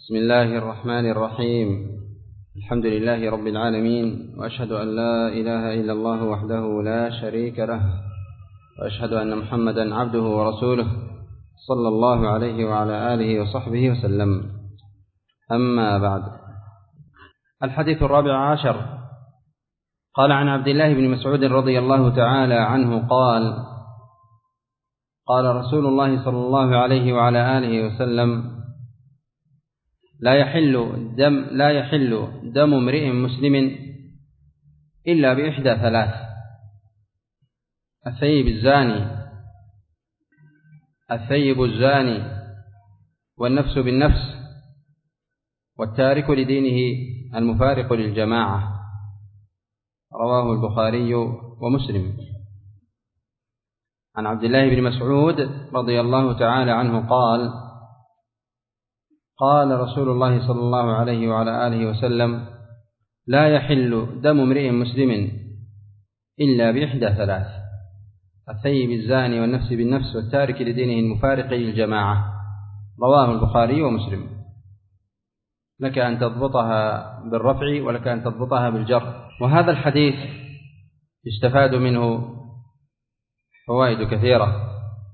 بسم الله الرحمن الرحيم. الحمد لله رب العالمين، وأشهد أن لا إله إلا الله وحده لا شريك له، وأشهد أن محمدا عبده ورسوله صلى الله عليه وعلى آله وصحبه وسلم. أما بعد، الحديث 14 قال عن عبد الله بن مسعود رضي الله تعالى عنه قال: قال رسول الله صلى الله عليه وعلى آله وسلم: لا يحل دم امرئ مسلم إلا بإحدى ثلاث: الثيب الزاني والنفس بالنفس والتارك لدينه المفارق للجماعة. رواه البخاري ومسلم. عن عبد الله بن مسعود رضي الله تعالى عنه قال: قال رسول الله صلى الله عليه وعلى آله وسلم: لا يحل دم امرئ مسلم إلا بإحدى ثلاث: الثيب الزاني والنفس بالنفس والتارك لدينه المفارق للجماعة. رواه البخاري ومسلم. لك أن تضبطها بالرفع ولك أن تضبطها بالجر. وهذا الحديث يستفاد منه فوائد كثيرة.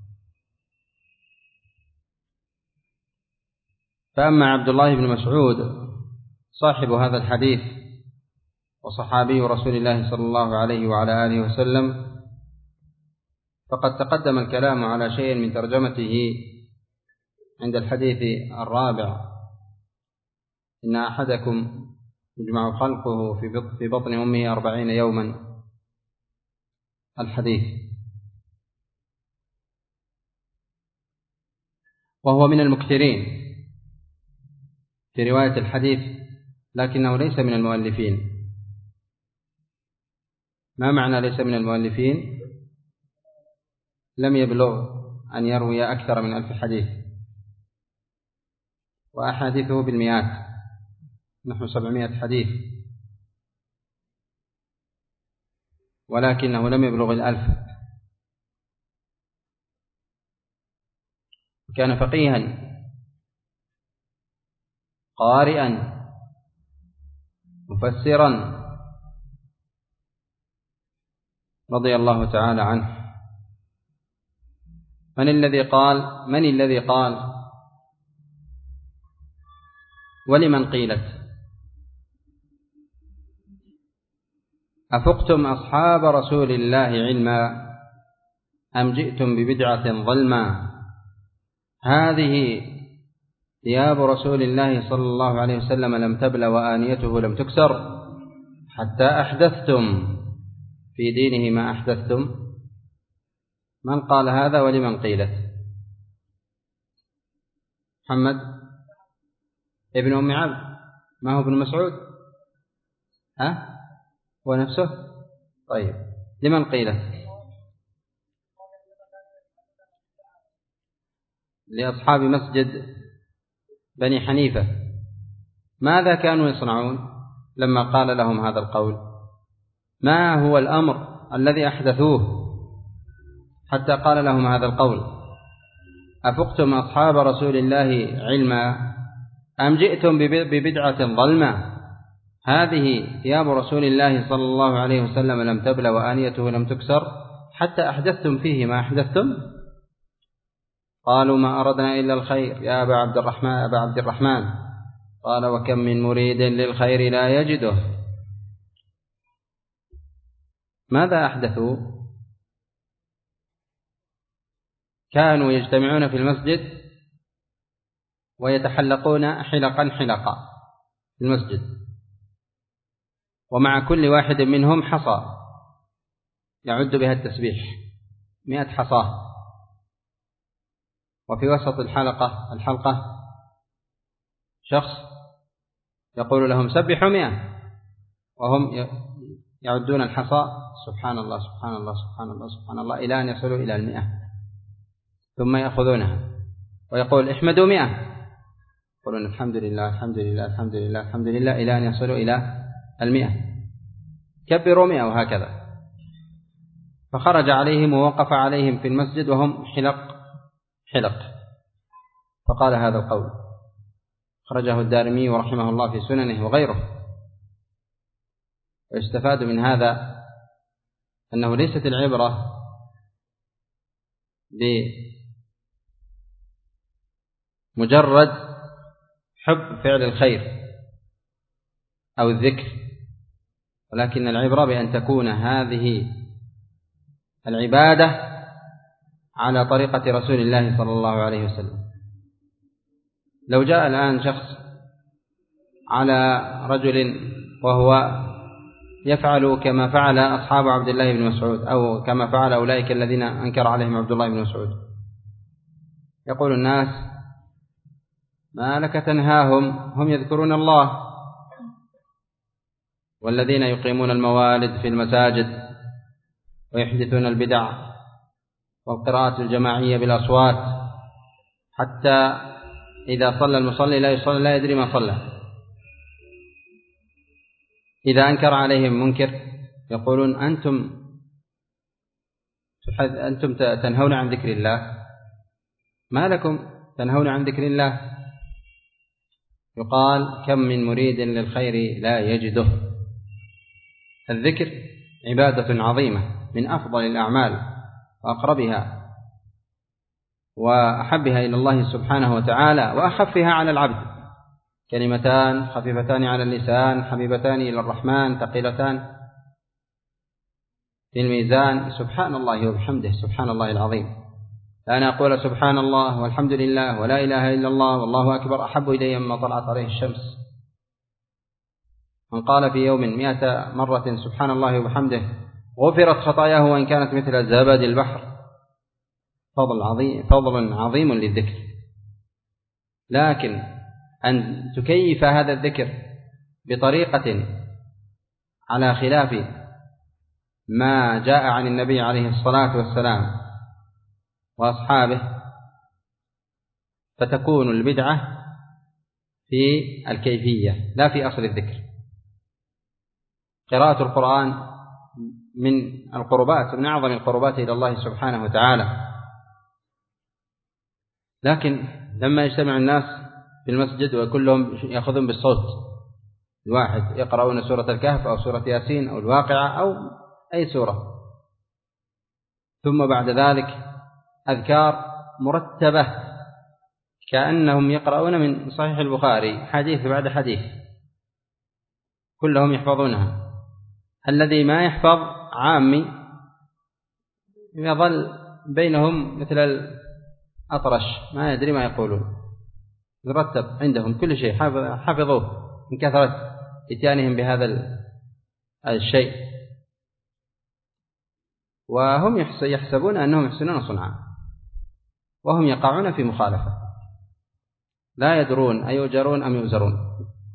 فأما عبد الله بن مسعود صاحب هذا الحديث وصحابي رسول الله صلى الله عليه وعلى آله وسلم، فقد تقدم الكلام على شيء من ترجمته عند الحديث 4: إن أحدكم يجمع خلقه في بطن أمه 40 يوما. الحديث، وهو من المكثرين في رواية الحديث، لكنه ليس من المؤلفين. ما معنى ليس من المؤلفين؟ لم يبلغ أن يروي أكثر من 1000 حديث، وأحاديثه بالمئات، نحو 700 حديث، ولكنه لم يبلغ 1000. كان فقيها قارئا مفسرا رضي الله تعالى عنه. من الذي قال ولمن قيلت؟ أفقتم أصحاب رسول الله علما أم جئتم ببدعة ظلما؟ هذه ثياب رسول الله صلى الله عليه وسلم لم تبل وآنيته لم تكسر حتى أحدثتم في دينه ما أحدثتم. من قال هذا ولمن قيلت؟ محمد ابن أم عبد، ما هو ابن مسعود؟ هو نفسه؟ طيب، لمن قيلت؟ لأصحاب مسجد بني حنيفة. ماذا كانوا يصنعون لما قال لهم هذا القول؟ ما هو الأمر الذي أحدثوه حتى قال لهم هذا القول؟ أفقتم أصحاب رسول الله علما أم جئتم ببدعة ظلمة؟ هذه ثياب رسول الله صلى الله عليه وسلم لم تبل وآنيته لم تكسر حتى أحدثتم فيه ما أحدثتم. قالوا: ما أردنا إلا الخير يا أبا عبد الرحمن. قال: وكم من مريد للخير لا يجده. ماذا أحدثوا؟ كانوا يجتمعون في المسجد ويتحلقون حلقا في المسجد، ومع كل واحد منهم حصى يعد بها التسبيح، 100 حصاه، وفي وسط الحلقة شخص يقول لهم: سبحوا 100، وهم يعدون الحصى سبحان الله سبحان الله سبحان الله سبحان الله إلى أن يصلوا إلى 100، ثم يأخذونها ويقول: احمدوا 100، يقولون: الحمد لله الحمد لله الحمد لله الحمد لله، إلى أن يصلوا إلى 100، كبروا 100، وهكذا. فخرج عليهم ووقف عليهم في المسجد وهم حلق، فقال هذا القول: أخرجه الدارمي رحمه الله في سننه وغيره. ويستفاد من هذا أنه ليست العبرة بمجرد حب فعل الخير أو الذكر، ولكن العبرة بأن تكون هذه العبادة على طريقة رسول الله صلى الله عليه وسلم. لو جاء الآن شخص على رجل وهو يفعل كما فعل أصحاب عبد الله بن مسعود أو كما فعل أولئك الذين أنكر عليهم عبد الله بن مسعود، يقول الناس: ما لك تنهاهم؟ هم يذكرون الله. والذين يقيمون الموالد في المساجد ويحدثون البدع والقراءة الجماعية بالأصوات، حتى إذا صلى المصلي لا يدري ما صلى. إذا أنكر عليهم منكر يقولون: أنتم تنهون عن ذكر الله، ما لكم تنهون عن ذكر الله؟ يقال: كم من مريد للخير لا يجده. الذكر عبادة عظيمة من أفضل الأعمال وأقربها وأحبها إلى الله سبحانه وتعالى وأخفها على العبد، كلمتان خفيفتان على اللسان حبيبتان إلى الرحمن ثقيلتان في الميزان. سبحان الله وبحمده سبحان الله العظيم. أنا أقول سبحان الله والحمد لله ولا إله إلا الله والله أكبر أحب إلي مما طلعت عليه الشمس. من قال في يوم 100 مرة سبحان الله وبحمده غفرت خطاياه وإن كانت مثل زبد البحر. فضل عظيم للذكر، لكن أن تكيف هذا الذكر بطريقة على خلاف ما جاء عن النبي عليه الصلاة والسلام وأصحابه، فتكون البدعة في الكيفية لا في أصل الذكر. قراءة القرآن من القربات، من أعظم القربات إلى الله سبحانه وتعالى، لكن لما يجتمع الناس في المسجد وكلهم يأخذون بالصوت الواحد يقرؤون سورة الكهف أو سورة ياسين أو الواقعة أو أي سورة، ثم بعد ذلك أذكار مرتبة كأنهم يقرؤون من صحيح البخاري حديث بعد حديث كلهم يحفظونها. الذي ما يحفظ عامي يظل بينهم مثل الأطرش ما يدري ما يقولون، يرتب عندهم كل شيء حفظوه من كثرة إتيانهم بهذا الشيء، وهم يحسبون أنهم يحسنون صنعا وهم يقعون في مخالفة، لا يدرون أيؤجرون أم يؤزرون.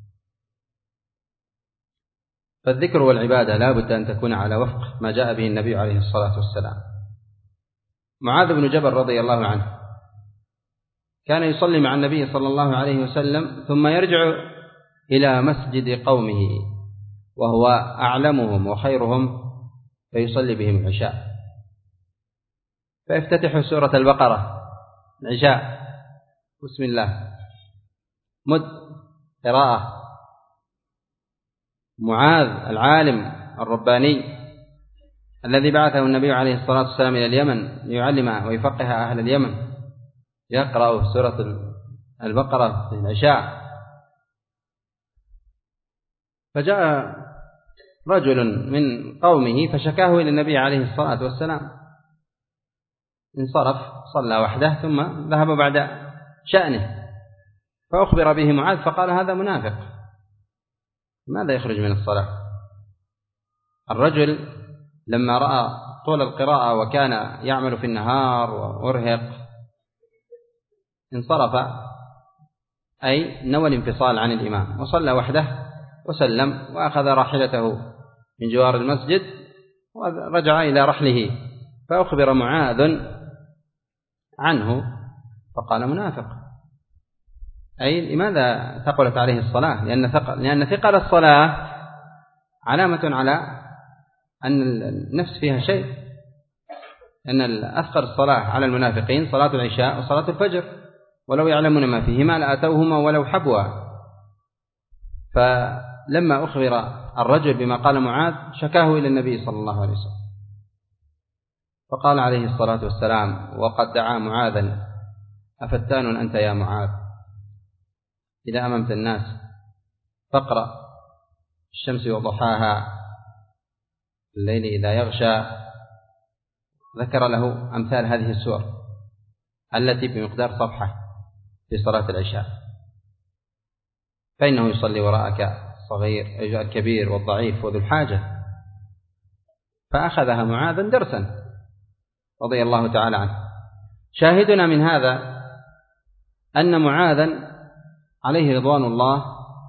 فالذكر والعبادة لا بد أن تكون على وفق ما جاء به النبي عليه الصلاة والسلام. معاذ بن جبل رضي الله عنه كان يصلي مع النبي صلى الله عليه وسلم ثم يرجع إلى مسجد قومه وهو أعلمهم وخيرهم فيصلي بهم العشاء، فيفتتح سورة البقرة العشاء بسم الله مد قراءة. معاذ العالم الرباني الذي بعثه النبي عليه الصلاة والسلام إلى اليمن ليعلم ويفقه أهل اليمن يقرأ سورة البقرة في العشاء. فجاء رجل من قومه فشكاه إلى النبي عليه الصلاة والسلام، انصرف صلى وحده ثم ذهب بعد شأنه، فأخبر به معاذ فقال: هذا منافق، ماذا يخرج من الصلاة؟ الرجل لما رأى طول القراءة وكان يعمل في النهار وأرهق انصرف، أي نوى الانفصال عن الإمام وصلى وحده وسلم وأخذ راحلته من جوار المسجد ورجع إلى رحله، فأخبر معاذ عنه فقال: منافق. أي لماذا ثقلت عليه الصلاة؟ لأن ثقل الصلاة علامة على أن النفس فيها شيء، أن أثقل الصلاة على المنافقين صلاة العشاء وصلاة الفجر، ولو يعلمون ما فيهما لأتوهما ولو حبوا. فلما أخبر الرجل بما قال معاذ شكاه إلى النبي صلى الله عليه وسلم، فقال عليه الصلاة والسلام وقد دعا معاذا: أفتان أنت يا معاذ؟ إذا أممت الناس فاقرأ الشمس وضحاها، الليل إذا يغشى. ذكر له أمثال هذه السور التي بمقدار صفحة في صلاة العشاء، فإنه يصلي وراءك الصغير الكبير والضعيف وذو الحاجة. فأخذها معاذا درسا رضي الله تعالى عنه. شاهدنا من هذا أن معاذا عليه رضوان الله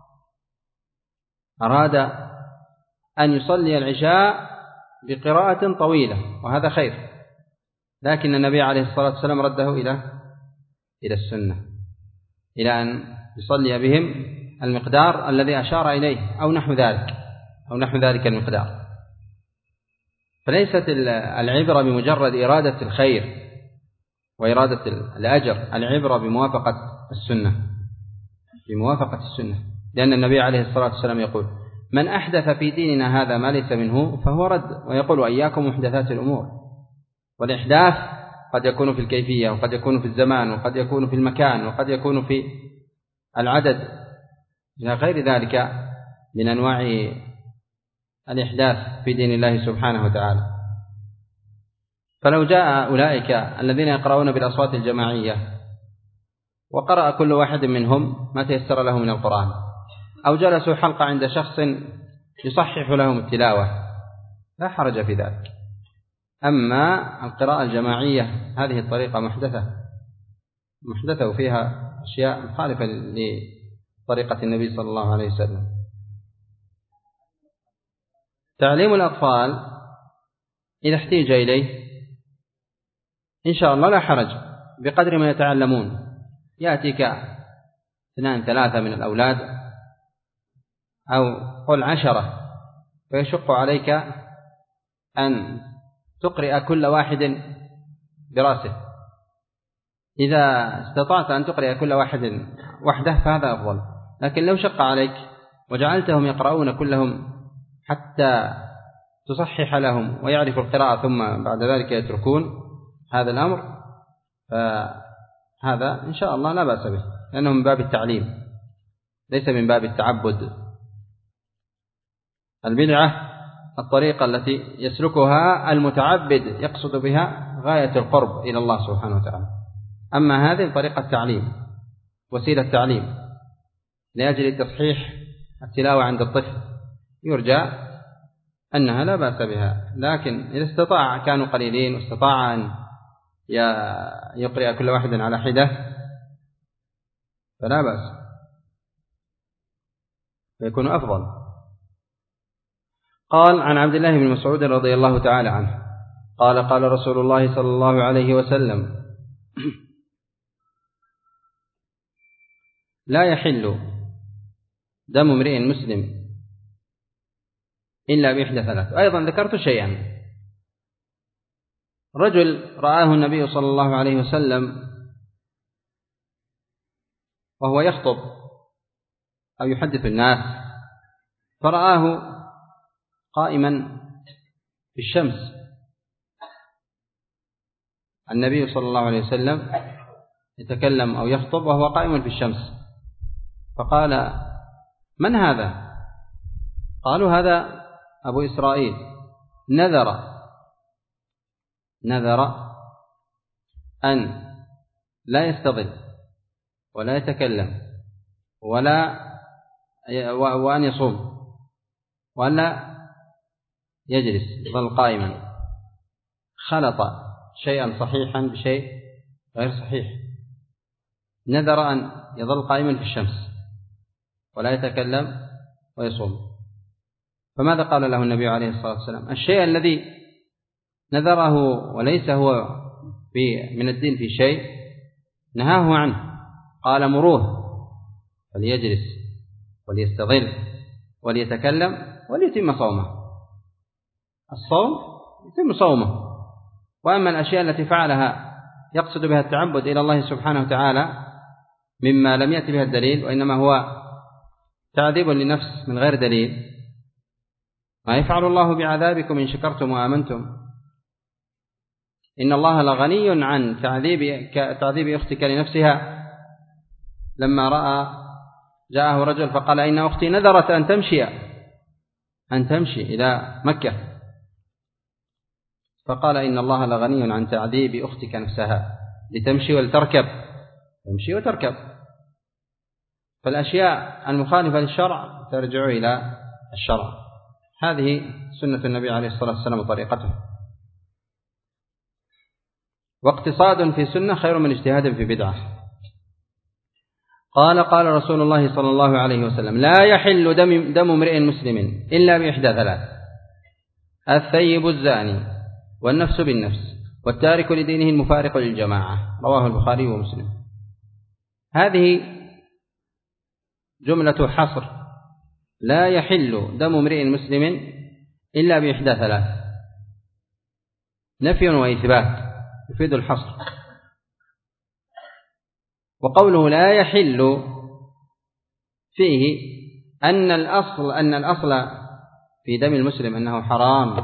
أراد أن يصلي العشاء بقراءة طويلة، وهذا خير، لكن النبي عليه الصلاة والسلام رده إلى السنة، إلى أن يصلي بهم المقدار الذي أشار إليه أو نحو ذلك المقدار. فليست العبرة بمجرد إرادة الخير وإرادة الأجر، العبرة بموافقة السنة، لأن النبي عليه الصلاة والسلام يقول: من أحدث في ديننا هذا ما ليس منه فهو رد. ويقول: وإياكم محدثات الأمور. والإحداث قد يكون في الكيفية، وقد يكون في الزمان، وقد يكون في المكان، وقد يكون في العدد، إلى غير ذلك من أنواع الإحداث في دين الله سبحانه وتعالى. فلو جاء أولئك الذين يقرؤون بالأصوات الجماعية وقرأ كل واحد منهم ما تيسر له من القرآن، أو جلسوا حلقة عند شخص يصحح لهم التلاوة، لا حرج في ذلك. أما القراءة الجماعية هذه الطريقة محدثة وفيها أشياء مخالفة لطريقة النبي صلى الله عليه وسلم. تعليم الأطفال إذا احتيج إليه إن شاء الله لا حرج، بقدر ما يتعلمون. يأتيك 2-3 من الأولاد أو قل 10، فيشق عليك أن تقرأ كل واحد براسه. إذا استطعت أن تقرأ كل واحد وحده فهذا أفضل، لكن لو شق عليك وجعلتهم يقرؤون كلهم حتى تصحح لهم ويعرفوا القراءة ثم بعد ذلك يتركون هذا الأمر، فهذا إن شاء الله لا بأس به، لأنه من باب التعليم ليس من باب التعبد. البدعة الطريقة التي يسلكها المتعبد يقصد بها غاية القرب إلى الله سبحانه وتعالى. أما هذه طريقة تعليم، وسيلة تعليم لأجل تصحيح التلاوة عند الطفل، يرجى أنها لا بأس بها. لكن إذا استطاع، كانوا قليلين واستطاع أن يقرأ كل واحد على حدة فلا بأس، فيكون أفضل. قال: عن عبد الله بن مسعود رضي الله تعالى عنه قال: قال رسول الله صلى الله عليه وسلم: لا يحل دم امرئ مسلم إلا بإحدى 3. أيضا ذكرت شيئا. رجل رآه النبي صلى الله عليه وسلم وهو يخطب أو يحدث الناس، فرآه قائما في الشمس، النبي صلى الله عليه وسلم يتكلم أو يخطب وهو قائم في الشمس، فقال: من هذا؟ قالوا: هذا أبو إسرائيل نذر أن لا يستظل ولا يتكلم وأن يصوم ولا يجلس، يظل قائما. خلط شيئا صحيحا بشيء غير صحيح. نذر أن يظل قائما في الشمس ولا يتكلم ويصوم. فماذا قال له النبي عليه الصلاة والسلام؟ الشيء الذي نذره وليس هو من الدين في شيء نهاه عنه. قال: مروه فليجلس وليستظل وليتكلم وليتم صومه. الصوم يتم صومه. وأما الأشياء التي فعلها يقصد بها التعبد إلى الله سبحانه وتعالى مما لم يأتي بها الدليل، وإنما هو تعذيب للنفس من غير دليل، ما يفعل الله بعذابكم إن شكرتم وآمنتم. إن الله لغني عن تعذيب أختك لنفسها. لما جاءه رجل فقال إن أختي نذرت أن تمشي إلى مكة، فقال إن الله لغني عن تعذيب أختك نفسها لتمشي ولتركب، تمشي وتركب. فالأشياء المخالفة للشرع ترجع إلى الشرع. هذه سنة النبي عليه الصلاة والسلام وطريقته. واقتصاد في سنة خير من اجتهاد في بدعة. قال رسول الله صلى الله عليه وسلم: لا يحل دم امرئ مسلم إلا بإحدى ثلاث: الثيب الزاني، والنفس بالنفس، والتارك لدينه المفارق للجماعة. رواه البخاري ومسلم. هذه جملة حصر: لا يحل دم امرئ مسلم إلا بإحدى ثلاث، نفي وإثبات يفيد الحصر. وقوله لا يحل فيه أن الأصل في دم المسلم أنه حرام.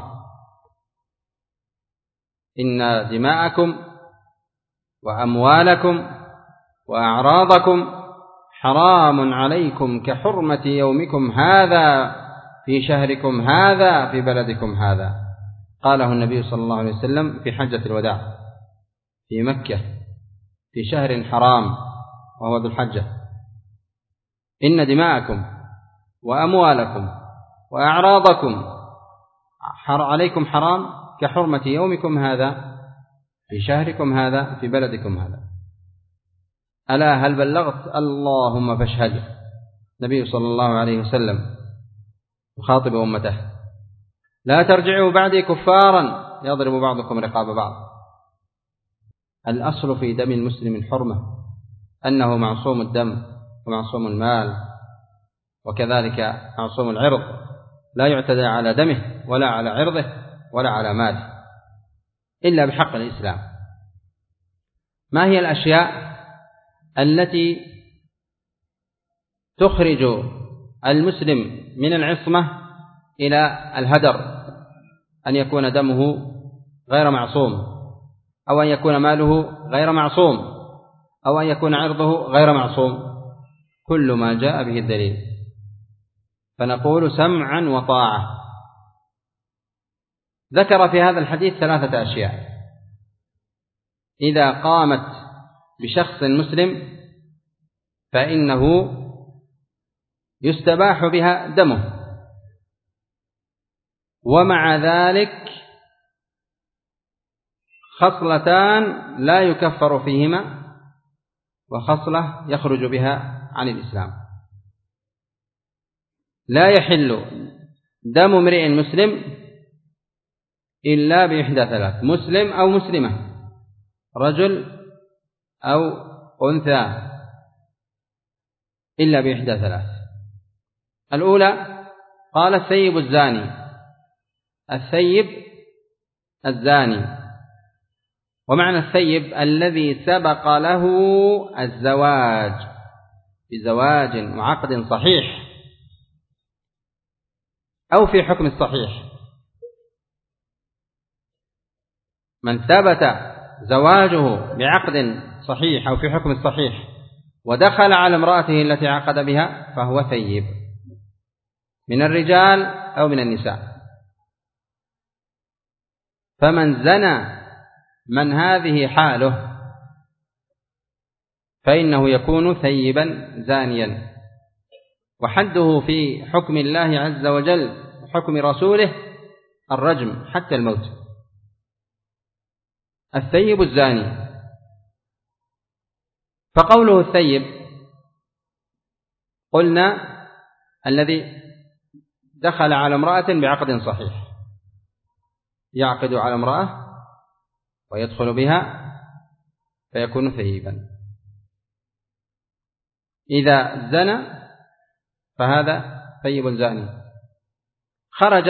إن دماءكم وأموالكم وأعراضكم حرام عليكم كحرمة يومكم هذا في شهركم هذا في بلدكم هذا. قاله النبي صلى الله عليه وسلم في حجة الوداع في مكة في شهر حرام وهو ذو الحجة: إن دماءكم وأموالكم وأعراضكم عليكم حرام كحرمة يومكم هذا في شهركم هذا في بلدكم هذا. ألا هل بلغت؟ اللهم فاشهد. النبي صلى الله عليه وسلم يخاطب أمته: لا ترجعوا بعدي كفارا يضرب بعضكم رقاب بعض. الأصل في دم المسلم الحرمة، أنه معصوم الدم ومعصوم المال، وكذلك معصوم العرض، لا يعتدى على دمه ولا على عرضه ولا على ماله إلا بحق الإسلام. ما هي الأشياء التي تخرج المسلم من العصمة إلى الهدر؟ أن يكون دمه غير معصوم، أو أن يكون ماله غير معصوم، أو أن يكون عرضه غير معصوم، كل ما جاء به الدليل. فنقول سمعا وطاعة. ذكر في هذا الحديث 3 أشياء إذا قامت بشخص مسلم فإنه يستباح بها دمه، ومع ذلك خصلتان لا يكفر فيهما، وخصلة يخرج بها عن الإسلام. لا يحل دم امرئ مسلم إلا بإحدى ثلاث: مسلم أو مسلمة، رجل أو أنثى، إلا بإحدى ثلاث. الأولى قال الثيب الزاني. الثيب الزاني، ومعنى الثيب الذي سبق له الزواج بزواج وعقد صحيح أو في حكم الصحيح. من ثبت زواجه بعقد صحيح أو في حكم الصحيح ودخل على امرأته التي عقد بها فهو ثيب، من الرجال أو من النساء. فمن زنى من هذه حاله فإنه يكون ثيبا زانيا، وحده في حكم الله عز وجل وحكم رسوله الرجم حتى الموت. الثيب الزاني. فقوله الثيب قلنا الذي دخل على امرأة بعقد صحيح، يعقد على امرأة ويدخل بها فيكون ثيبا. إذا زنى فهذا ثيب زاني. خرج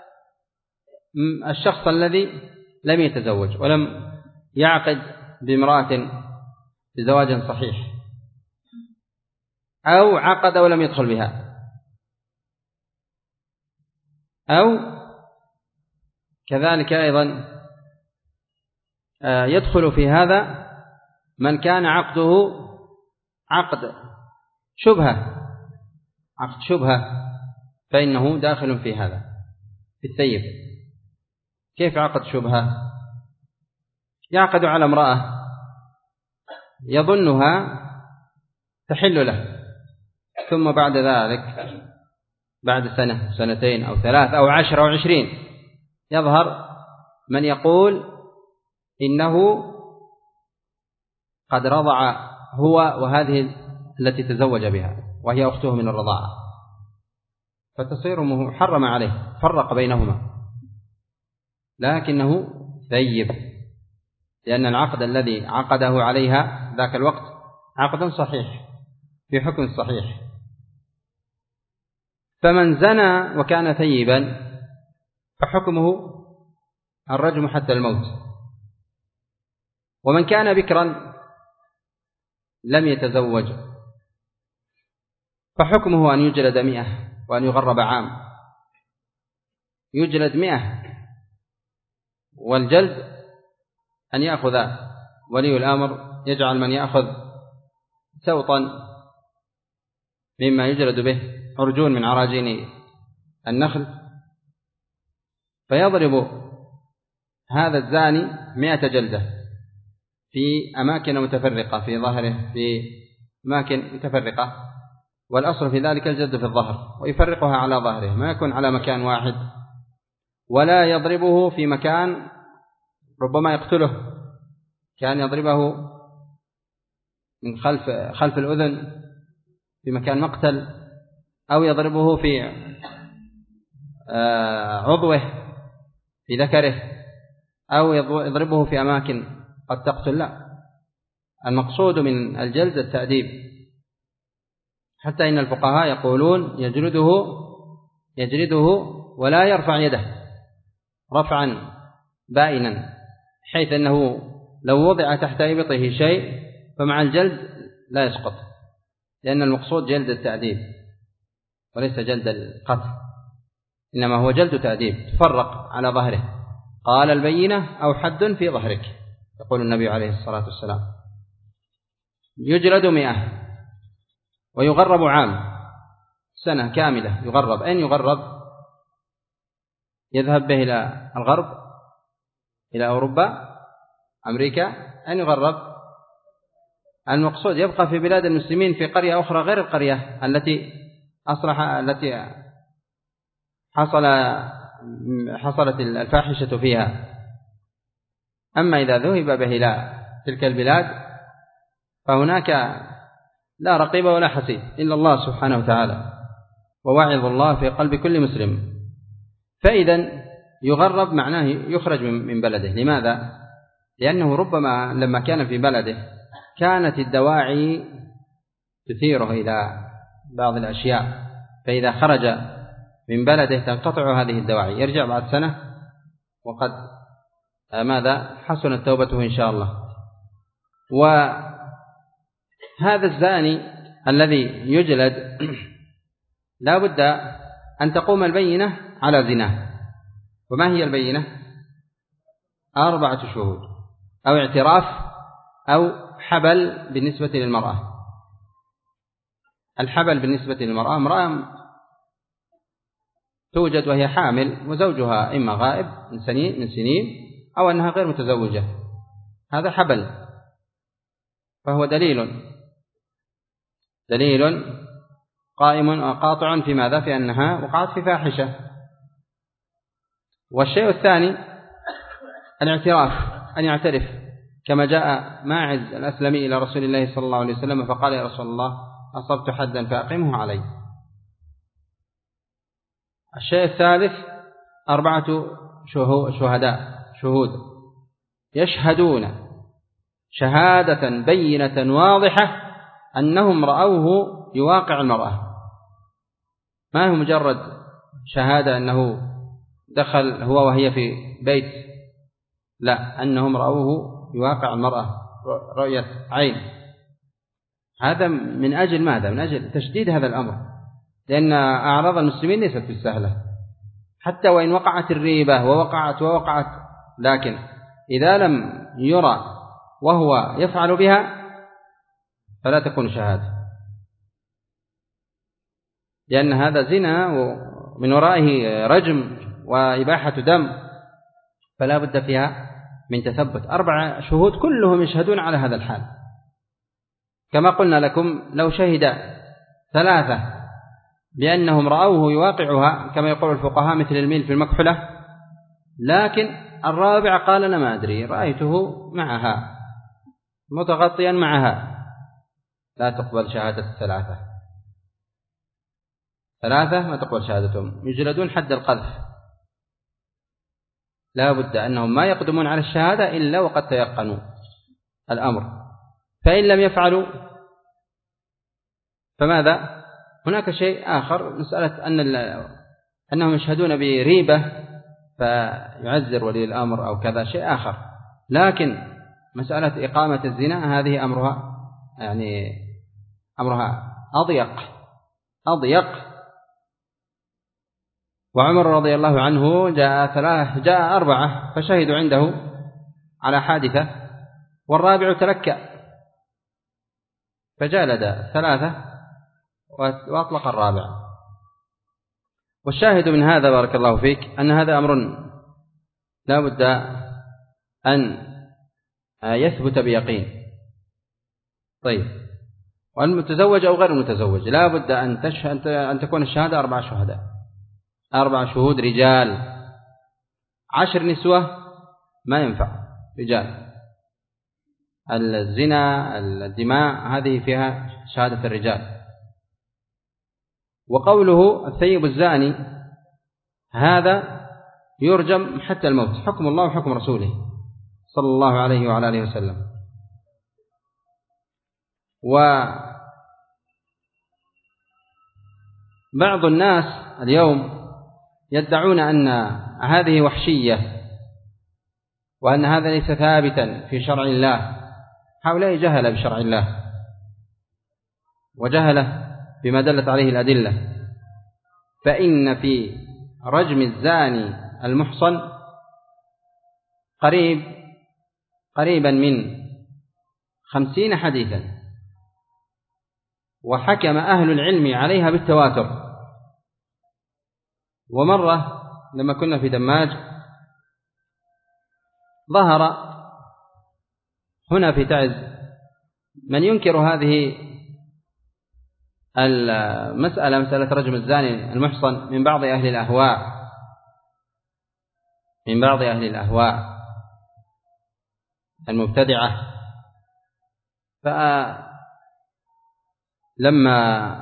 الشخص الذي لم يتزوج ولم يعقد بامرأة بزواج صحيح، أو عقد ولم يدخل بها، أو كذلك أيضا يدخل في هذا من كان عقده عقد شبهة فإنه داخل في هذا في الثيب. كيف عقد شبهة؟ يعقد على امرأة يظنها تحل له، ثم بعد ذلك بعد سنة سنتين أو 3 أو 10 أو 20 يظهر من يقول إنه قد رضع هو وهذه التي تزوج بها وهي أخته من الرضاعة، فتصير محرم عليه، فرق بينهما، لكنه ثيب، لأن العقد الذي عقده عليها ذاك الوقت عقد صحيح في حكم صحيح. فمن زنى وكان ثيبا فحكمه الرجم حتى الموت، ومن كان بكرا لم يتزوج فحكمه أن يجلد 100 وأن يغرب عام. يجلد 100، والجلد أن يأخذ ولي الأمر يجعل من يأخذ سوطا مما يجلد به عرجون من عراجين النخل، فيضرب هذا الزاني 100 جلدة في أماكن متفرقة في ظهره، في أماكن متفرقة، والأصل في ذلك الجلد في الظهر، ويفرقها على ظهره، ما يكون على مكان واحد، ولا يضربه في مكان ربما يقتله، كان يضربه من خلف الأذن في مكان مقتل، أو يضربه في عضوه في ذكره، أو يضربه في أماكن قد تقتل. لا، المقصود من الجلد التأديب، حتى إن الفقهاء يقولون يجلده ولا يرفع يده رفعا بائنا، حيث أنه لو وضع تحت إبطه شيء فمع الجلد لا يسقط، لأن المقصود جلد التأديب وليس جلد القتل، إنما هو جلد تأديب، تفرق على ظهره. قال البينة أو حد في ظهرك، يقول النبي عليه الصلاة والسلام. يجلد 100 ويغرب عام، سنة كاملة يغرب. أين يغرب؟ يذهب به إلى الغرب، إلى أوروبا، أمريكا. أين يغرب؟ المقصود يبقى في بلاد المسلمين في قرية أخرى غير القرية التي حصلت الفاحشة فيها. أما إذا ذهب به إلى تلك البلاد فهناك لا رقيب ولا حسيب إلا الله سبحانه وتعالى، ووعظ الله في قلب كل مسلم. فإذا يغرب معناه يخرج من بلده. لماذا؟ لأنه ربما لما كان في بلده كانت الدواعي تثيره إلى بعض الأشياء، فإذا خرج من بلده تنقطع هذه الدواعي، يرجع بعد سنة وقد حسنت توبته إن شاء الله. وهذا الزاني الذي يجلد لا بد أن تقوم البينة على زناه. وما هي البينة؟ 4 شهود، أو اعتراف، أو حبل بالنسبة للمرأة. الحبل بالنسبة للمرأة، امرأة توجد وهي حامل وزوجها إما غائب من سنين أو أنها غير متزوجة، هذا حبل، فهو دليل قائم وقاطع في ماذا؟ في أنها وقعت في فاحشة. والشيء الثاني الاعتراف، أن يعترف، كما جاء ماعز الأسلمي إلى رسول الله صلى الله عليه وسلم فقال: يا رسول الله، أصبت حدا فأقمه علي. الشيء الثالث 4 شهود يشهدون شهادة بينة واضحة أنهم رأوه يواقع المرأة، ما هو مجرد شهادة أنه دخل هو وهي في بيت، لا، أنهم رأوه يواقع المرأة رؤية عين. هذا من أجل ماذا؟ من أجل تشديد هذا الأمر، لأن أعراض المسلمين ليست بالسهلة، حتى وإن وقعت الريبة ووقعت، لكن إذا لم يرى وهو يفعل بها فلا تكون شهادة، لأن هذا زنا ومن ورائه رجم وإباحة دم، فلا بد فيها من تثبت 4 شهود كلهم يشهدون على هذا الحال. كما قلنا لكم لو شهد 3 بأنهم رأوه يواقعها كما يقول الفقهاء مثل الميل في المكحلة، لكن الرابع قال أنا ما أدري رأيته معها متغطيا معها، لا تقبل شهادة 3 ما تقبل شهادتهم، يجلدون حد القذف. لا بد أنهم ما يقدمون على الشهادة إلا وقد تيقنوا الأمر، فإن لم يفعلوا فماذا؟ هناك شيء آخر، مسألة أنهم يشهدون بريبة فيعذر ولي الأمر أو كذا شيء آخر، لكن مسألة إقامة الزنا هذه أمرها أضيق. وعمر رضي الله عنه جاء 4 فشهدوا عنده على حادثة، والرابع تلكأ فجلد 3 وأطلق الرابع. والشاهد من هذا بارك الله فيك أن هذا أمر لا بد أن يثبت بيقين. طيب، والمتزوج أو غير المتزوج لا بد أن تكون الشهادة 4 شهداء، 4 شهود رجال. 10 نسوة ما ينفع رجال. الزنا الدماء هذه فيها شهادة الرجال. وقوله الثيب الزاني هذا يرجم حتى الموت، حكم الله وحكم رسوله صلى الله عليه وعلى آله وسلم. وبعض الناس اليوم يدعون أن هذه وحشية وأن هذا ليس ثابتا في شرع الله. هؤلاء جهل بشرع الله وجهله بما دلت عليه الأدلة. فإن في رجم الزاني المحصن قريبا من 50 حديثا، وحكم أهل العلم عليها بالتواتر. ومرة لما كنا في دماج ظهر هنا في تعز من ينكر هذه مسألة رجم الزاني المحصن من بعض أهل الأهواء المبتدعة. فلما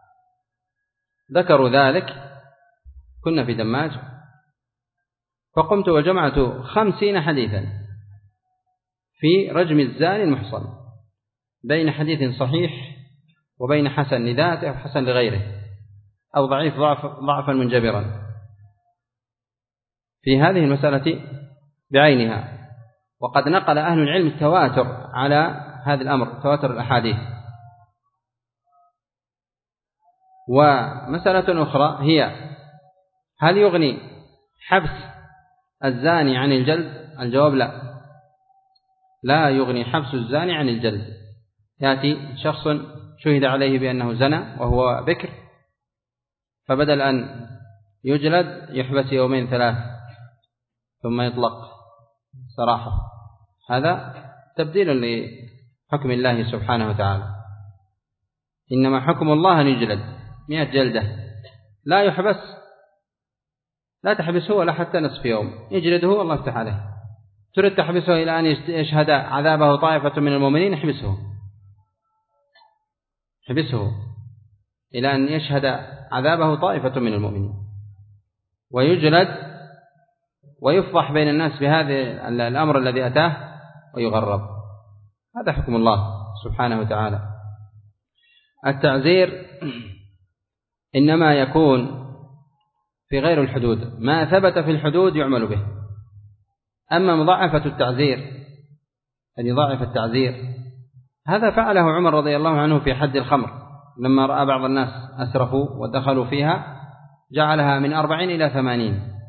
ذكروا ذلك كنا في دماج، فقمت وجمعت 50 حديثا في رجم الزاني المحصن، بين حديث صحيح وبين حسن لذاته أو حسن لغيره أو ضعيف ضعفا منجبرا في هذه المسألة بعينها. وقد نقل أهل العلم التواتر على هذا الأمر، تواتر الأحاديث. ومسألة أخرى هي هل يغني حبس الزاني عن الجلد؟ الجواب لا يغني حبس الزاني عن الجلد. يأتي شخص شهد عليه بأنه زنى وهو بكر، فبدل أن يجلد يحبس 2 3 ثم يطلق صراحة. هذا تبديل لحكم الله سبحانه وتعالى. إنما حكم الله أن يجلد 100 جلدة، لا يحبس، لا تحبسه ولا حتى نصف يوم، يجلده والله يفتح عليه. تريد تحبسه إلى أن يشهد عذابه طائفة من المؤمنين، احبسه إلى أن يشهد عذابه طائفة من المؤمنين، ويجلد ويفضح بين الناس بهذا الأمر الذي أتاه ويغرب. هذا حكم الله سبحانه وتعالى. التعزير إنما يكون في غير الحدود، ما ثبت في الحدود يعمل به. أما مضاعفة التعزير أن يضاعف التعزير، هذا فعله عمر رضي الله عنه في حد الخمر، لما رأى بعض الناس أسرفوا ودخلوا فيها جعلها من 40 إلى 80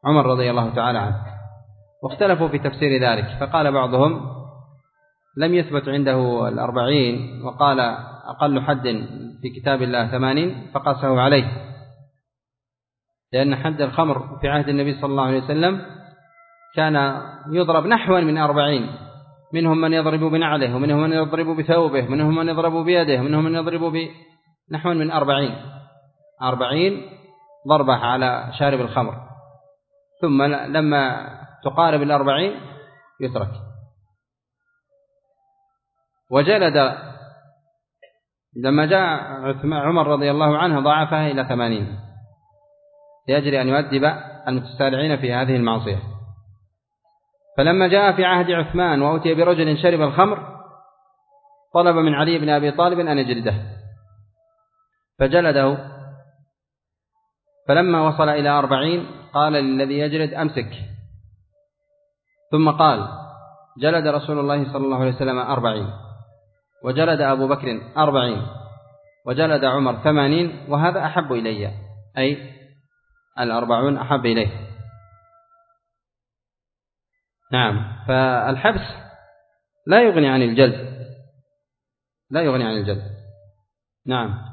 عمر رضي الله تعالى عنه، واختلفوا في تفسير ذلك، فقال بعضهم لم يثبت عنده 40 وقال أقل حد في كتاب الله 80 فقاسه عليه، لأن حد الخمر في عهد النبي صلى الله عليه وسلم كان يضرب نحو من 40، منهم من يضرب بنعله، ومنهم من يضرب بثوبه، منهم من يضرب بيده، ومنهم من يضرب بنحو من 40 ضربة على شارب الخمر، ثم لما تقارب 40 يترك. وجلد لما جاء عمر رضي الله عنه ضاعفها إلى 80 لأجل أن يؤدب المتسارعين في هذه المعصية. فلما جاء في عهد عثمان وأتي برجل شرب الخمر طلب من علي بن أبي طالب أن يجلده، فجلده، فلما وصل إلى 40 قال للذي يجلد أمسك، ثم قال جلد رسول الله صلى الله عليه وسلم 40، وجلد أبو بكر 40، وجلد عمر 80، وهذا أحب إلي، أي 40 أحب إليه. نعم، فالحبس لا يغني عن الجلد، لا يغني عن الجلد. نعم،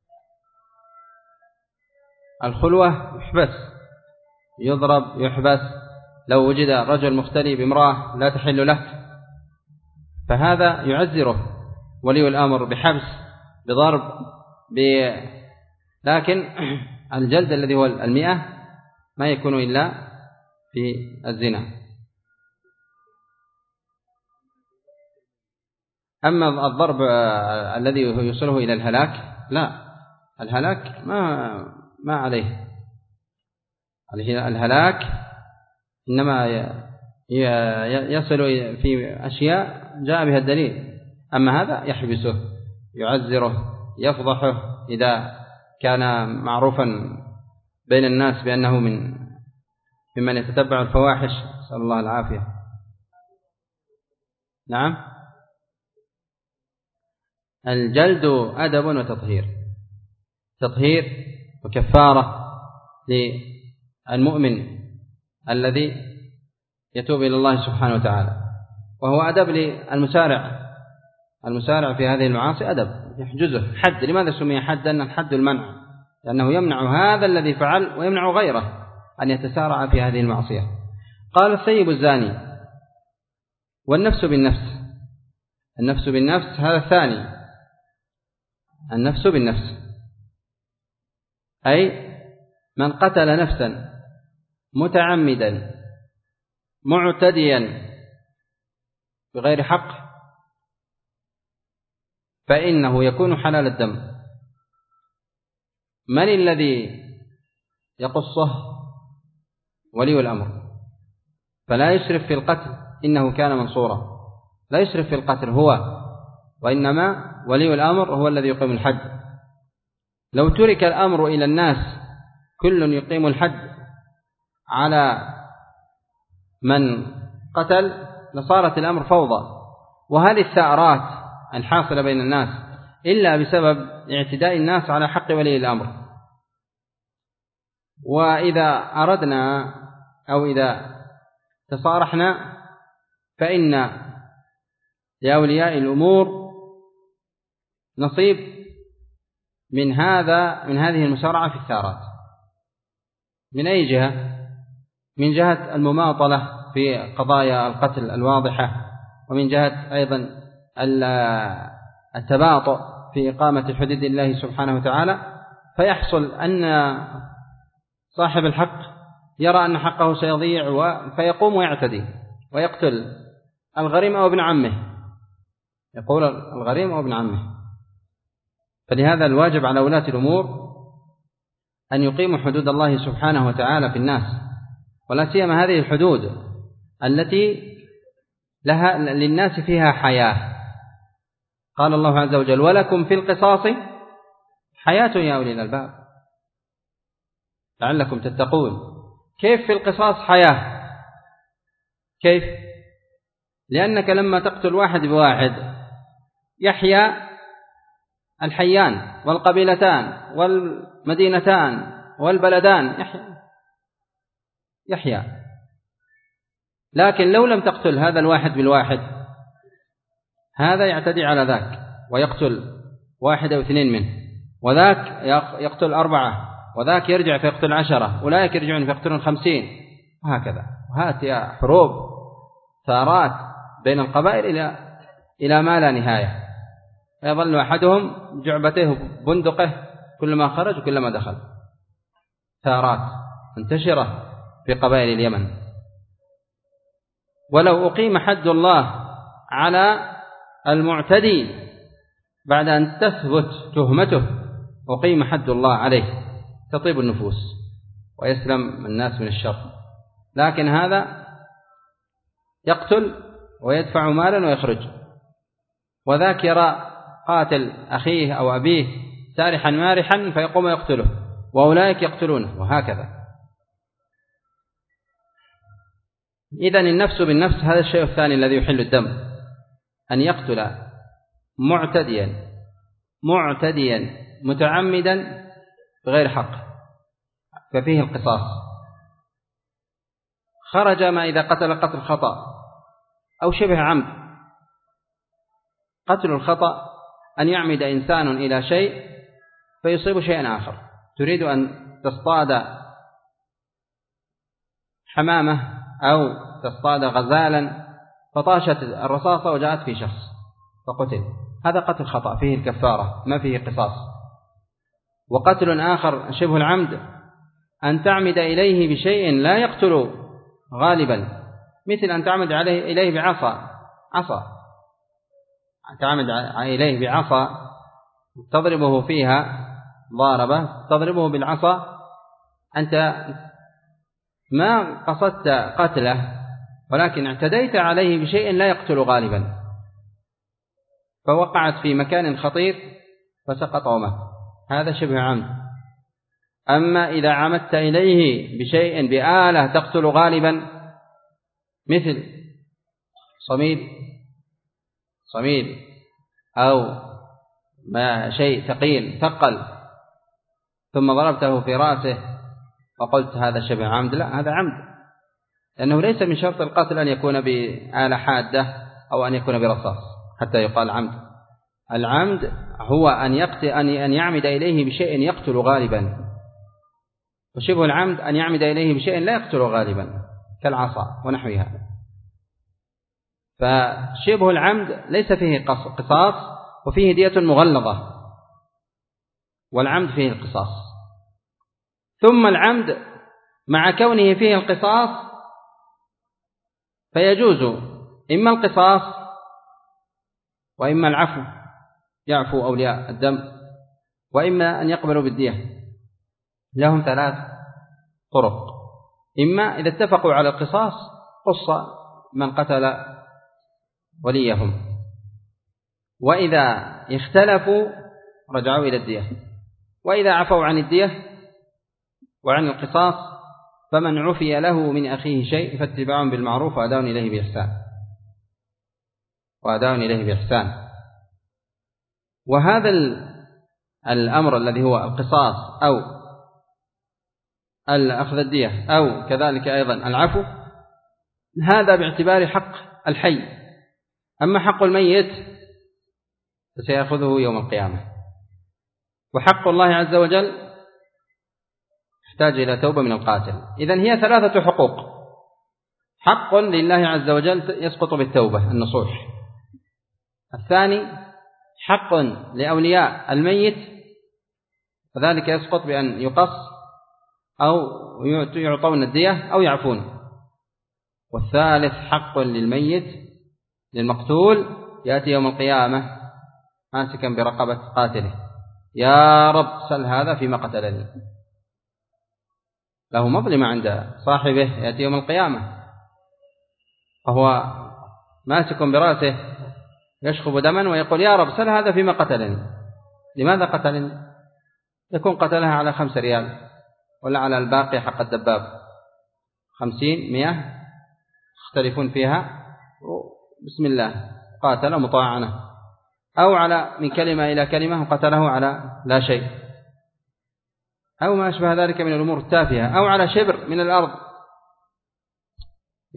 الخلوة يحبس، يضرب، يحبس. لو وجد رجل مختلي بامرأة لا تحل له فهذا يعزره ولي الأمر بحبس، بضرب، لكن الجلد الذي هو 100 ما يكون إلا في الزنا. أما الضرب الذي يوصله إلى الهلاك لا، الهلاك ما عليه. الهلاك إنما يصل في أشياء جاء بها الدليل، أما هذا يحبسه، يعزره، يفضحه إذا كان معروفا بين الناس بأنه ممن يتتبع الفواحش، نسأل الله العافية. نعم، الجلد أدب وتطهير، تطهير وكفارة للمؤمن الذي يتوب إلى الله سبحانه وتعالى، وهو أدب المسارع في هذه المعاصي، أدب يحجزه حد. لماذا سمي حدا؟ أن الحد المنع، لأنه يمنع هذا الذي فعل ويمنع غيره أن يتسارع في هذه المعصية. قال الثيب الزاني والنفس بالنفس. النفس بالنفس هذا الثاني، النفس بالنفس أي من قتل نفسا متعمدا معتديا بغير حق فإنه يكون حلال الدم. من الذي يقصه؟ ولي الأمر، فلا يسرف في القتل، إنه كان منصورا، لا يسرف في القتل هو، وإنما ولي الأمر هو الذي يقيم الحد. لو ترك الأمر إلى الناس كل يقيم الحد على من قتل لصارت الأمر فوضى. وهذه الثأرات الحاصلة بين الناس إلا بسبب اعتداء الناس على حق ولي الأمر. وإذا أردنا أو إذا تصارحنا فإن لأولياء الأمور نصيب من هذه المسارعة في الثارات. من أي جهة؟ من جهة المماطلة في قضايا القتل الواضحة، ومن جهة أيضا التباطؤ في إقامة حدود الله سبحانه وتعالى، فيحصل أن صاحب الحق يرى أن حقه سيضيع فيقوم ويعتدي ويقتل الغريم أو ابن عمه، يقول الغريم أو ابن عمه. فلهذا الواجب على ولاة الأمور أن يقيموا حدود الله سبحانه وتعالى في الناس، ولا سيما هذه الحدود التي للناس فيها حياة. قال الله عز وجل: ولكم في القصاص حياة يا أولي الألباب لعلكم تتقون. كيف في القصاص حياة؟ كيف؟ لأنك لما تقتل واحد بواحد يحيا الحيان والقبيلتان والمدينتان والبلدان، يحيا. لكن لو لم تقتل هذا الواحد بالواحد، هذا يعتدي على ذاك ويقتل 1 أو 2 منه، وذاك يقتل 4، وذاك يرجع فيقتل 10، أولئك يرجعون فيقتلون 50، وهكذا. وهذه حروب ثارات بين القبائل إلى ما لا نهاية. يظل أحدهم جعبته بندقه كلما خرج وكلما دخل. ثارات منتشرة في قبائل اليمن. ولو أقيم حد الله على المعتدي بعد أن تثبت تهمته، أقيم حد الله عليه، تطيب النفوس ويسلم الناس من الشر. لكن هذا يقتل ويدفع مالا ويخرج، وذاك يرى قاتل أخيه أو أبيه سارحا مارحا فيقوم يقتله، وأولئك يقتلونه، وهكذا. إذن النفس بالنفس هذا الشيء الثاني الذي يحل الدم، أن يقتل معتديا متعمدا بغير حق، ففيه القصاص. خرج ما إذا قتل خطأ أو شبه عمد. قتل الخطأ أن يعمد إنسان إلى شيء فيصيب شيئا آخر. تريد أن تصطاد حمامة أو تصطاد غزالا فطاشت الرصاصة وجاءت في شخص فقتل، هذا قتل خطأ فيه الكفارة ما فيه قصاص. وقتل آخر شبه العمد أن تعمد إليه بشيء لا يقتل غالبا، مثل أن تعمد إليه بعصا، تعمد إليه بعصا تضربه فيها ضاربة، تضربه بالعصا، أنت ما قصدت قتله ولكن اعتديت عليه بشيء لا يقتل غالبا، فوقعت في مكان خطير فسقط ومات، هذا شبه عمد. أما إذا عمدت إليه بشيء بآلة تقتل غالبا، مثل صميل أو ما شيء ثقل ثم ضربته في رأسه وقلت هذا شبه عمد، لا، هذا عمد، لأنه ليس من شرط القتل أن يكون بآلة حادة أو أن يكون برصاص حتى يقال عمد. العمد هو أن يعمد إليه بشيء يقتل غالبا، وشبه العمد أن يعمد إليه بشيء لا يقتل غالبا كالعصا ونحوها. فشبه العمد ليس فيه قصاص وفيه دية مغلظة، والعمد فيه القصاص. ثم العمد مع كونه فيه القصاص فيجوز إما القصاص وإما العفو، يعفو أولياء الدم، وإما أن يقبلوا بالدية. لهم 3 طرق: إما إذا اتفقوا على القصاص قص من قتل وليهم، وإذا اختلفوا رجعوا إلى الدية، وإذا عفوا عن الدية وعن القصاص فمن عفي له من أخيه شيء فاتباع بالمعروف وأداء إليه بإحسان. وهذا الأمر الذي هو القصاص أو أخذ الدية أو كذلك أيضا العفو، هذا باعتبار حق الحي. أما حق الميت فسيأخذه يوم القيامة. وحق الله عز وجل يحتاج إلى توبة من القاتل. إذن هي 3 حقوق: حق لله عز وجل يسقط بالتوبة النصوح، الثاني حق لأولياء الميت فذلك يسقط بأن يقص أو يعطون الدية أو يعفون، والثالث حق للميت للمقتول يأتي يوم القيامة ماسكا برقبة قاتله: يا رب سل هذا فيما قتلني. له مظلمة عند صاحبه، يأتي يوم القيامة وهو ماسك برأسه يشخب دما ويقول: يا رب سل هذا فيما قتلني. لماذا قتلني؟ يكون قتلها على 5 ريال ولا على الباقي حق الدباب 50 100 يختلفون فيها، بسم الله قاتل مطاعنة، أو على من كلمة إلى كلمة وقتله على لا شيء، أو ما أشبه ذلك من الأمور التافهة، أو على شبر من الأرض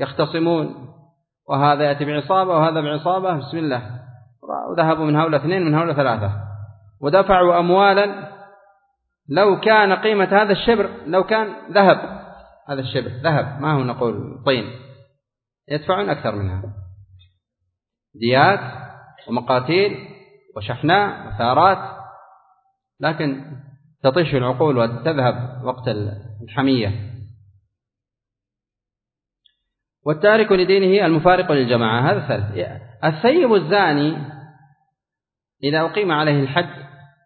يختصمون، وهذا يأتي بعصابة وهذا بعصابة، بسم الله، وذهبوا من هؤلاء 2 من هؤلاء 3، ودفعوا أموالا لو كان قيمة هذا الشبر، لو كان ذهب، هذا الشبر ذهب، ما هو نقول طين، يدفعون أكثر منها، ديات ومقاتيل وشحناء وثارات، لكن تطيش العقول وتذهب وقت الحمية. والتارك لدينه المفارق للجماعة، هذا ثالث. الثيب الزاني إذا أقيم عليه الحد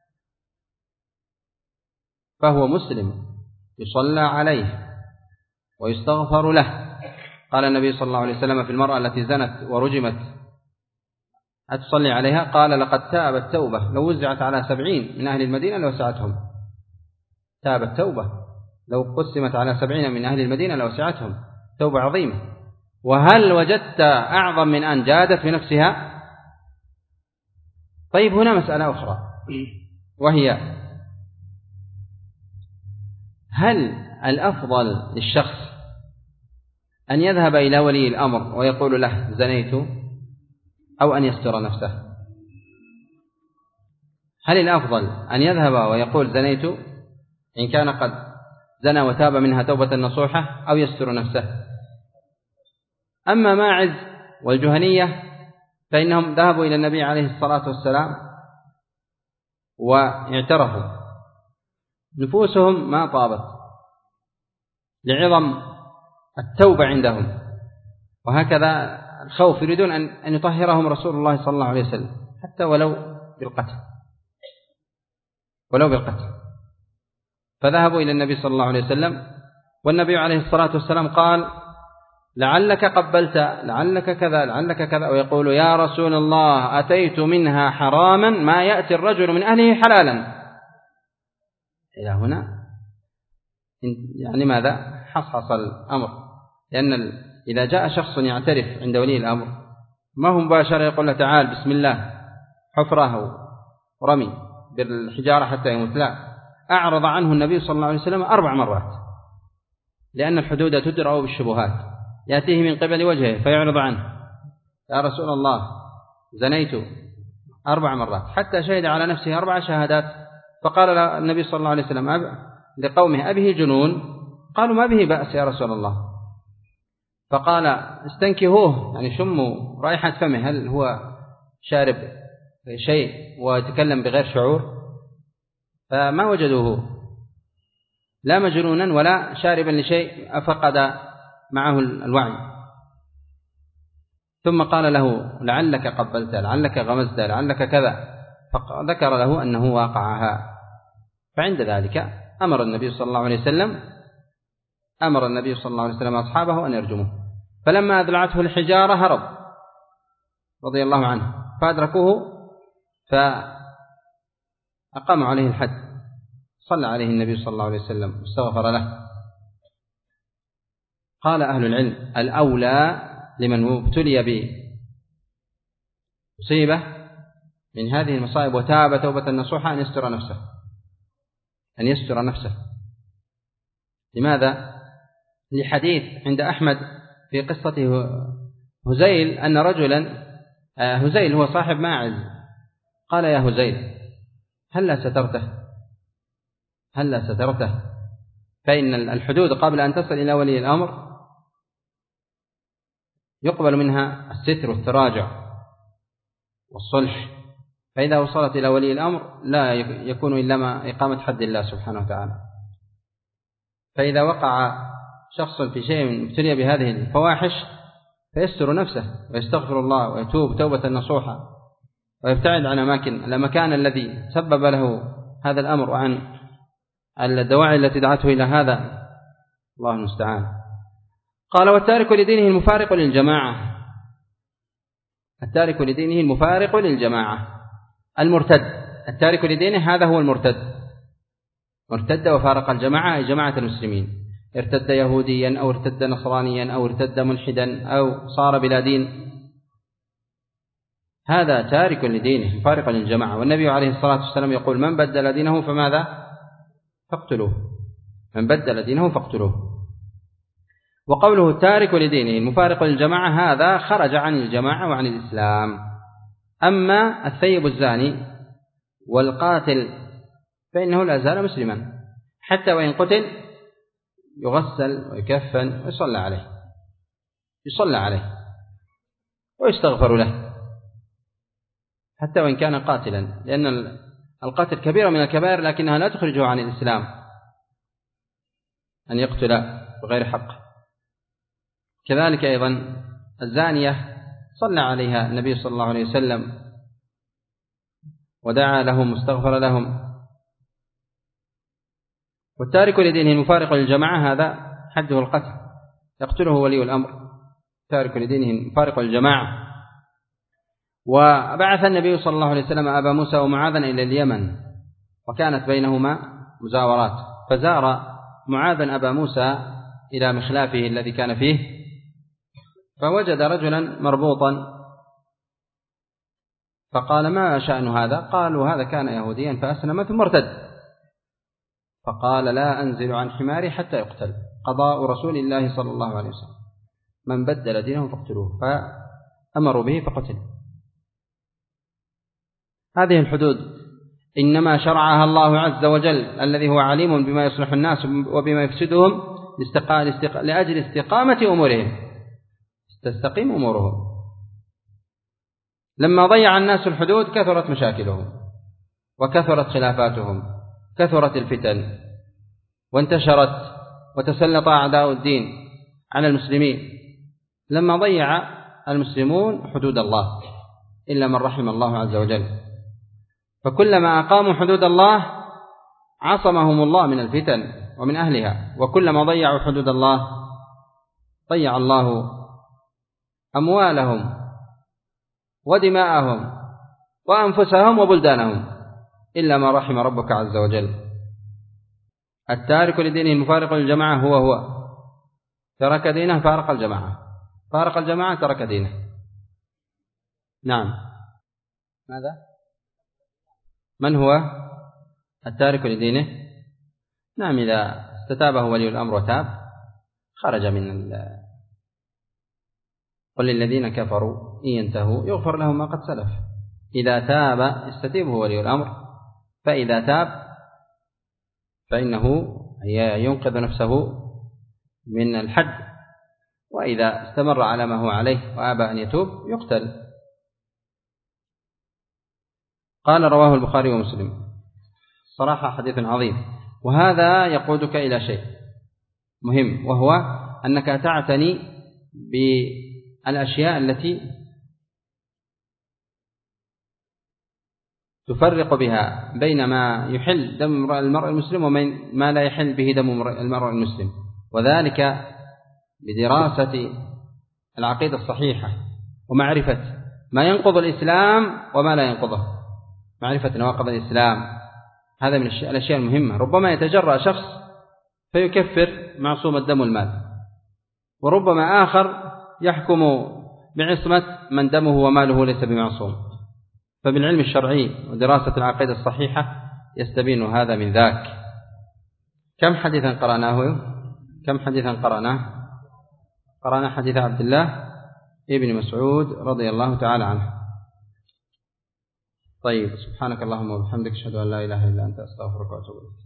فهو مسلم يصلى عليه ويستغفر له. قال النبي صلى الله عليه وسلم في المرأة التي زنت ورجمت أتصلي عليها؟ قال لقد تابت توبة لو وزعت على 70 من أهل المدينة لوسعتهم. تابت توبة لو قسمت على 70 من أهل المدينة لوسعتهم، توبة عظيمة. وهل وجدت أعظم من أن جادت بنفسها؟ طيب هنا مسألة أخرى، وهي هل الأفضل للشخص أن يذهب إلى ولي الأمر ويقول له زنيت، أو أن يستر نفسه؟ هل الأفضل أن يذهب ويقول زنيت إن كان قد زنى وتاب منها توبة نصوحة، أو يستر نفسه؟ أما ماعز والجهنية فإنهم ذهبوا إلى النبي عليه الصلاة والسلام واعترفوا، نفوسهم ما طابت لعظم التوبة عندهم، وهكذا الخوف، يريدون أن يطهرهم رسول الله صلى الله عليه وسلم حتى ولو بالقتل، فذهبوا إلى النبي صلى الله عليه وسلم، والنبي عليه الصلاة والسلام قال لعلك قبلت، لعلك كذا، لعلك كذا، ويقول يا رسول الله أتيت منها حراما ما يأتي الرجل من أهله حلالا. إلى هنا يعني ماذا؟ حصحص الأمر، لأن إذا جاء شخص يعترف عند ولي الأمر ما هو مباشرة يقول له تعال بسم الله حفره ورمي بالحجارة حتى يموت، لا، أعرض عنه النبي صلى الله عليه وسلم 4 مرات، لأن الحدود تدرأ بالشبهات، يأتيه من قبل وجهه فيعرض عنه يا رسول الله زنيت 4 مرات، حتى شهد على نفسه 4 شهادات. فقال النبي صلى الله عليه وسلم لقومه أبه جنون؟ قالوا ما به بأس يا رسول الله. فقال استنكهوه، يعني شموا رائحة فمه، هل هو شارب شيء ويتكلم بغير شعور؟ فما وجدوه لا مجنونا ولا شاربا لشيء أفقد معه الوعي. ثم قال له لعلك قبلت، لعلك غمزت، لعلك كذا، فذكر له أنه واقعها. فعند ذلك أمر النبي صلى الله عليه وسلم أصحابه أن يرجموه، فلما أذلعته الحجارة هرب رضي الله عنه، فأدركوه فأقاموا عليه الحد، صلى عليه النبي صلى الله عليه وسلم واستغفر له. قال أهل العلم الأولى لمن ابتلي بمصيبة من هذه المصائب وتاب توبة نصوحة أن يستر نفسه. لماذا؟ لحديث عند أحمد في قصة هزيل أن رجلا، هزيل هو صاحب ماعز، قال يا هزيل هلا سترته، فإن الحدود قبل أن تصل إلى ولي الأمر يقبل منها الستر والتراجع والصلح، فإذا وصلت إلى ولي الأمر لا يكون إلا ما إقامة حد الله سبحانه وتعالى. فإذا وقع شخص في شيء ابتلي بهذه الفواحش فيستر نفسه ويستغفر الله ويتوب توبة نصوحة ويبتعد عن المكان الذي سبب له هذا الأمر وعن الدواعي التي دعته إلى هذا، الله المستعان. قال والتارك لدينه المفارق للجماعة. التارك لدينه المفارق للجماعة، المرتد، التارك لدينه هذا هو المرتد، مرتد وفارق الجماعة أي جماعة المسلمين، ارتد يهوديا أو ارتد نصرانيا أو ارتد ملحدا أو صار بلا دين، هذا تارك لدينه مفارق للجماعة. والنبي عليه الصلاة والسلام يقول من بدل دينه فماذا؟ فاقتلوه، من بدل دينه فاقتلوه. وقوله التارك لدينه المفارق للجماعة هذا خرج عن الجماعة وعن الإسلام. أما الثيب الزاني والقاتل فإنه لا زال مسلما، حتى وإن قتل يغسل ويكفن ويصلى عليه ويستغفر له حتى وإن كان قاتلا، لأن القتل كبيرة من الكبائر لكنها لا تخرجه عن الإسلام، أن يقتل بغير حق. كذلك أيضا الزانية صلى عليها النبي صلى الله عليه وسلم ودعا لهم واستغفر لهم. والتارك لدينه المفارق للجماعة هذا حده القتل، يقتله ولي الأمر، تارك لدينه المفارق للجماعة. وبعث النبي صلى الله عليه وسلم أبا موسى ومعاذا إلى اليمن، وكانت بينهما مزاورات، فزار معاذا أبا موسى إلى مخلافه الذي كان فيه، فوجد رجلا مربوطا، فقال: ما شأن هذا؟ قالوا: هذا كان يهوديا فأسلم ثم ارتد. فقال: لا أنزل عن حماري حتى يقتل، قضاء رسول الله صلى الله عليه وسلم، من بدل دينه فاقتلوه، فأمروا به فقتل. هذه الحدود إنما شرعها الله عز وجل الذي هو عليم بما يصلح الناس وبما يفسدهم لأجل استقامة أمورهم، تستقيم أمورهم. لما ضيع الناس الحدود كثرت مشاكلهم وكثرت خلافاتهم، كثرت الفتن وانتشرت وتسلط أعداء الدين على المسلمين. لما ضيع المسلمون حدود الله إلا من رحم الله عز وجل، فكلما أقاموا حدود الله عصمهم الله من الفتن ومن أهلها، وكلما ضيعوا حدود الله ضيع الله أموالهم ودماءهم وأنفسهم وبلدانهم إلا ما رحم ربك عز وجل. التارك لدينه المفارق للجماعة هو ترك دينه فارق الجماعة، فارق الجماعة ترك دينه. نعم. ماذا؟ من هو التارك لدينه؟ نعم، إذا استتابه ولي الأمر وتاب خرج من قل للذين كفروا إن ينتهوا يغفر لهم ما قد سلف. إذا تاب يستتيبه ولي الأمر، فإذا تاب فإنه ينقذ نفسه من الحد، وإذا استمر على ما هو عليه وأبى أن يتوب يقتل. قال: رواه البخاري ومسلم. صراحة حديث عظيم، وهذا يقودك إلى شيء مهم، وهو أنك تعتني بالأشياء التي تفرق بها بين ما يحل دم المرء المسلم وبين ما لا يحل به دم المرء المسلم، وذلك بدراسة العقيدة الصحيحة ومعرفة ما ينقض الإسلام وما لا ينقضه، معرفة نواقض الإسلام. هذا من الأشياء المهمة. ربما يتجرأ شخص فيكفر معصوم الدم والمال، وربما آخر يحكم بعصمة من دمه وماله ليس بمعصوم. فبالعلم الشرعي ودراسة العقيدة الصحيحة يستبين هذا من ذاك. كم حديثا قرأناه؟ قرأنا حديث عبد الله ابن مسعود رضي الله تعالى عنه. طيب، سبحانك اللهم وبحمدك أشهد أن لا إله إلا أنت أستغفرك وأتوب إليك.